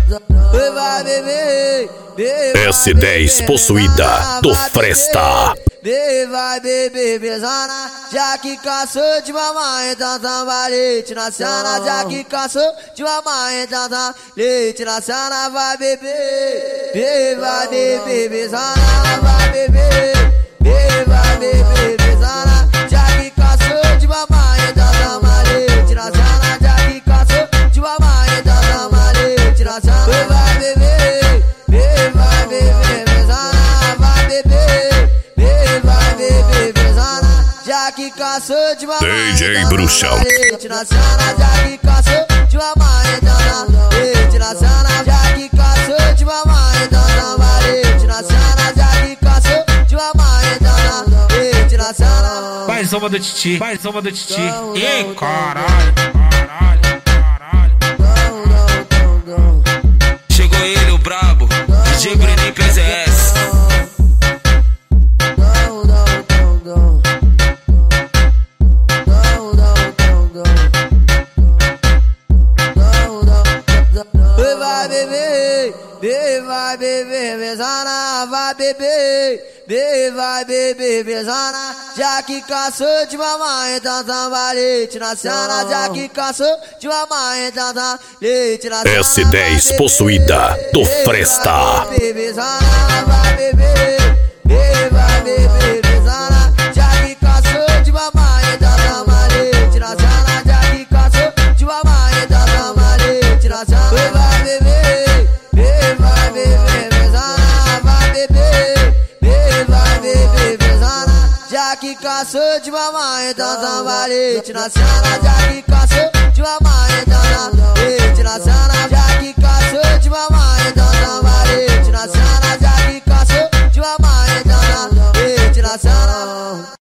Vai beber, S10 possuída do Fresta. Vai beber pesana, já que cansou de mamãe, então toma leite na cena. Já que cansou de mamãe, então toma leite na cena. Vai beber, vai beber pesana, vai beber, vai beber pesana. Já que cansou de mamãe, então toma leite na cena. Já que cansou de mamãe, então toma leite na cena. Vai beber, vai beber pesana, vai beber. Já que cansou de mamãe, DJ Bruxão. leite na cena. Já que cansou de mamãe, então leite na cena. Já que cansou de mamãe, então leite na cena. Já que cansou de mamãe, então leite na cena. Mais uma do Titi, mais uma do Titi. Ei, caralho. Chegou ele, o brabo, DJ Breninho PZS. Vai beber, vai beber mesana, vai beber, vai beber mesana. Já que cansou de mamãe, então toma leite na cena. Já que cansou de mamãe, então toma leite na cena. S10 possuída do Fresta. Vai beber mesana, vai beber, vai beber mesana. Já que cansou de mamãe, então toma leite na cena. Já que cansou de mamãe, então toma leite na cena. Vai beber, vai beber mesana, vai beber, vai beber mesana. Já que cansou de mamãe, então toma leite na cena. Já que cansou de mamãe, então toma leite na cena. Já que cansou de mamãe, então toma leite na cena. Já que cansou de mamãe, então toma leite na cena.